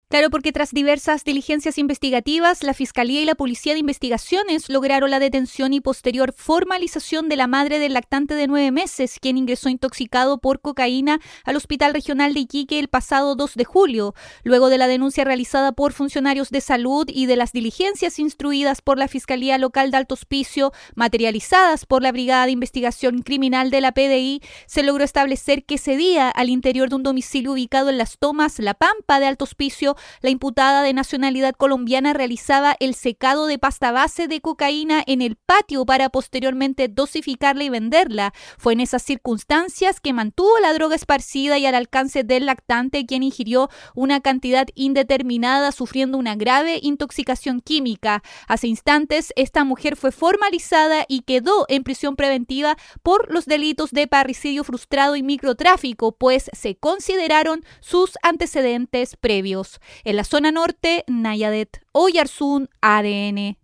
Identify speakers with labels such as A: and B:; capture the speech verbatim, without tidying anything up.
A: Claro, porque tras diversas diligencias investigativas, la Fiscalía y la Policía de Investigaciones lograron la detención y posterior formalización de la madre del lactante de nueve meses, quien ingresó intoxicado por cocaína al Hospital Regional de Iquique el pasado dos de julio. Luego de la denuncia realizada por funcionarios de salud y de las diligencias instruidas por la Fiscalía Local de Alto Hospicio, materializadas por la Brigada de Investigación Criminal de la P D I, se logró establecer que ese día, al interior de un domicilio ubicado en Las Tomas, La Pampa de Alto Hospicio, la imputada de nacionalidad colombiana realizaba el secado de pasta base de cocaína en el patio para posteriormente dosificarla y venderla. Fue en esas circunstancias que mantuvo la droga esparcida y al alcance del lactante, quien ingirió una cantidad indeterminada, sufriendo una grave intoxicación química. Hace instantes, esta mujer fue formalizada y quedó en prisión preventiva por los delitos de parricidio frustrado y microtráfico, pues se consideraron sus antecedentes previos. En la zona norte, Nayadet Oyarzún, A D N.